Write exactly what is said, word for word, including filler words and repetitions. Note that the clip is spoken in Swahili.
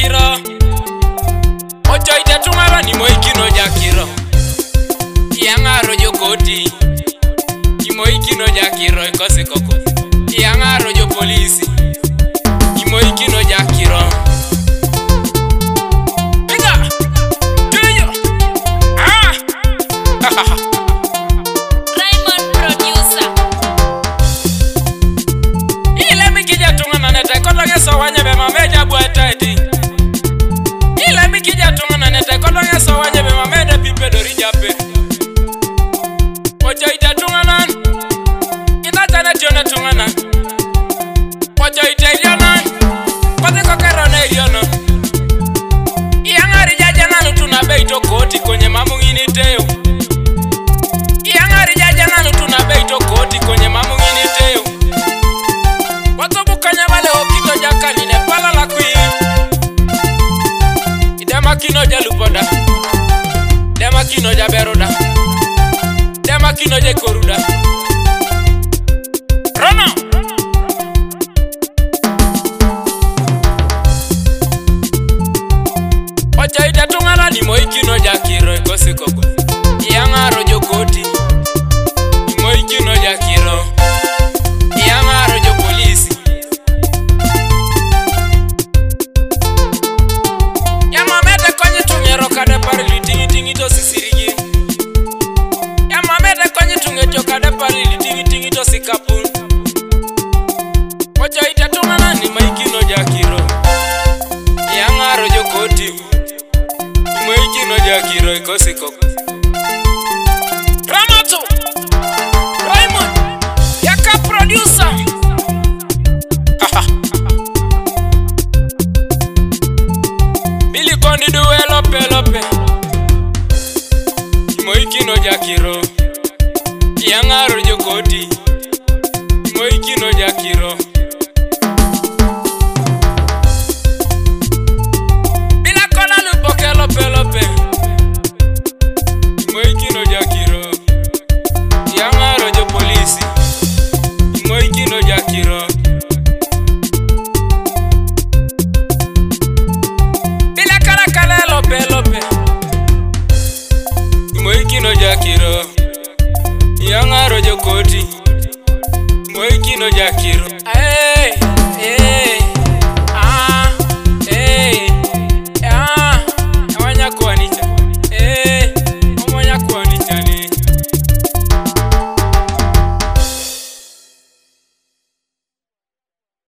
jakiro ocho itatungara ni moikino jakiro yangaro jokoti imoikino jakiro ikose koko yangaro jo polisi imoikino jakiro Venga tuyo ah Raymond producer ile mikija tungana nete kologe sowanye be mameja bweteti ile mikija tungana nete kologe sowanye be mamede pipe dori jape ojo itatungana inatana tiona tungana ojo iteliona kote kokerona iliona iangari jajanganu tunabeito koti kwenye mamungini teo iangari jajanganu tunabeito koti kwenye mamungini teo watobukanya wale okito jakanine pala la kui idema kino jalupoda dema kino jaberoda dema kino jekoruda Rono ocha itatungana ni moikino jakiro ikose koko yangaro jokoti moikino jakiro yangaro jo polisi yamamete konye tungero kade parili tingi tingi to sisirigi yamamete konye tungeto kade parili tingi tingi to sikapun ocha itatungana ni moikino jakiro yangaro jokoti moikino jakiro ikose koko Ramato Raymond yaka producer Billy Kondi duwe lope lope moikino jakiro yangaro jokoti moikino jakiro Bila kona lupoke lope lope moikino jakiro yangaro jo polisi moikino jakiro Bila kala kala lope lope moikino jakiro yangaro jokoti moikino jakiro